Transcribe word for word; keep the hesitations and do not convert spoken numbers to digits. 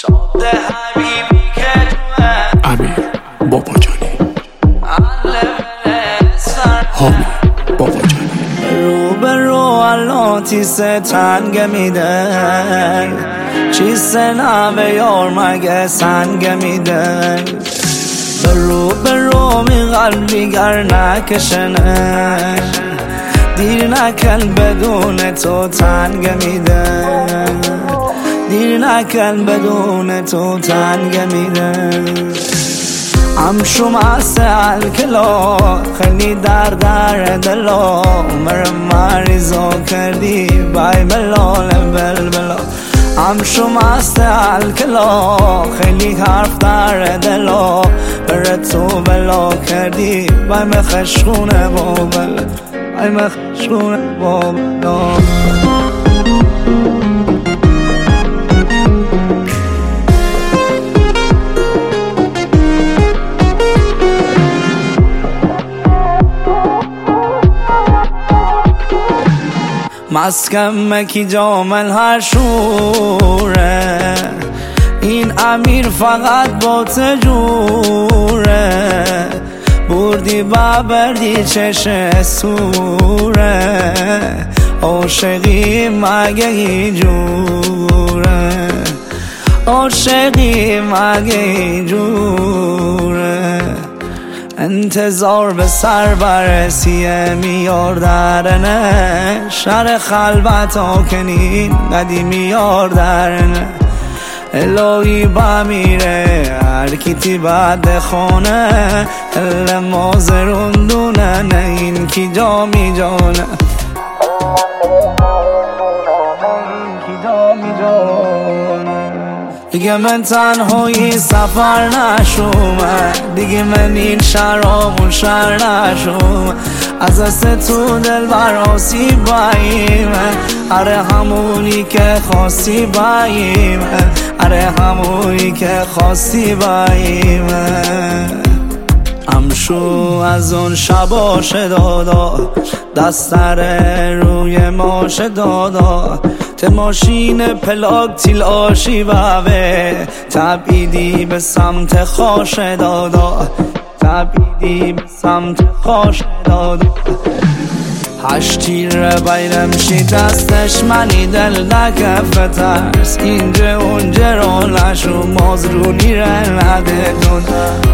جاده حبیبی که توه امیر بابا جانی حامی بابا جانی رو به رو الاتیس تنگ میده چیست نوه یار مگه سنگ میده رو به رو می قلبی گر نکشنه دیر نکن بدون تو تنگ میده دیر نکن بدون تو تنگ میده امشو مست الکلا خیلی در در دلا عمر مریضا کردی بای بلال بل بلا امشو مست الکلا خیلی حرف در دلا بر تو بلا کردی بای مخشخونه بابل بای مخشخونه بابلا مسکم کی جامل هر شوره این امیر فقط با تجوره بردی ببردی چش سوره عاشقی مگه اینجوره عاشقی مگه اینجوره انتظار به سر برسیه میار درنه شر خلوت آکنین قدیمی یار درنه الهی بمیره هر کیتی بعد خونه ال مازروندونه نه این کی جا می جانه دیگه من تنهایی سفر نشومه دیگه من این شرامون شر نشومه از دست تو دل براسی باییمه اره همونی که خواستی باییمه اره همونی که خواستی باییمه امشو از اون شباش دادا دستر روی ماش دادا ته ماشین پلاک تیل آشی بوه تبیدی به سمت خوش دادا تبیدی به سمت خوش دادا هشت تیر بیرمشی دستش منی دل نکف ترس اینجا اونجا رو نشو مازرونی رو نده دون